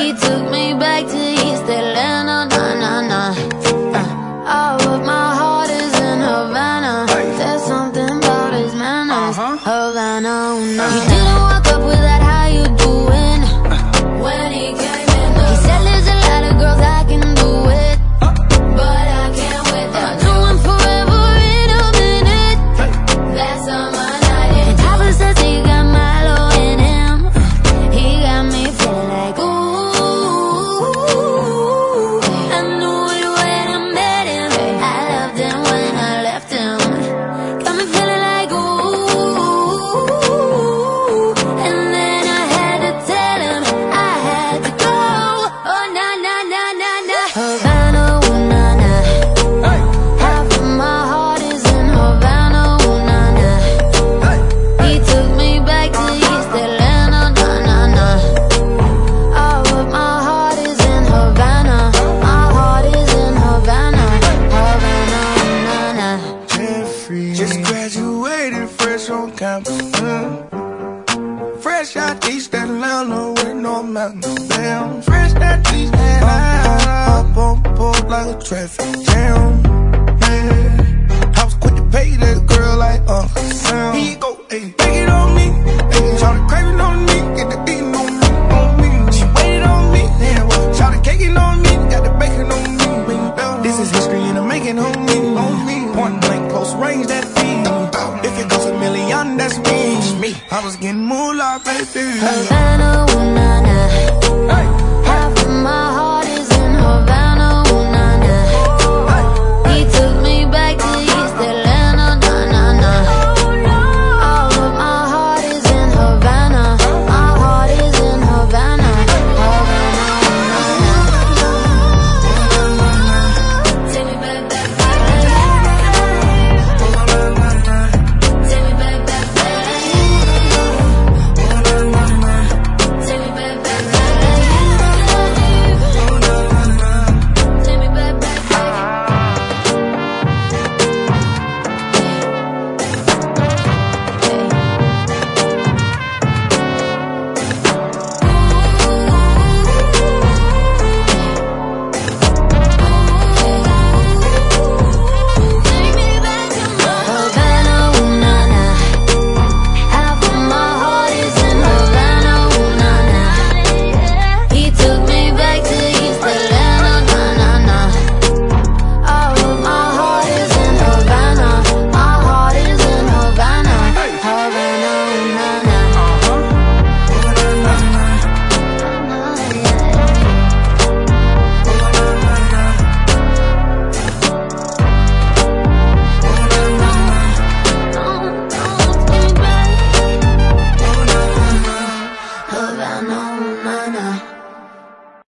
He took me back to East Atlanta, nah, nah, nah. Oh, but my heart is in Havana. There's something about his manners, Havana, oh no. He didn't walk up with that, how you doing? When he came in, he said there's a lot of girls I can do it, but I can't with them. I do one forever in a minute. That's on my night. And Papa says he got Milo in him. He got me feeling like ooh. I knew it when I met him. I loved him when I left him. Got me feeling like ooh. And then I had to tell him I had to go. Oh na na na na na. Havana, ooh na na. Half of my heart is in Havana, ooh na na. He took me back to East Atlanta, nah nah nah. Oh, but my heart is in Havana. My heart is in Havana, Havana, nah nah. Jeffrey, just graduated fresh on campus. Fresh out East Atlanta with no mountains. Damn, fresh out East Atlanta. Up on board like a traffic jam. Yeah, I was quick to pay that girl like Uncle Sam. He go